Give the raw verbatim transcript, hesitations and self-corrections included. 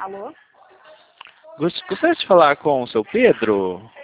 Alô? Gost- Gostaria de falar com o seu Pedro?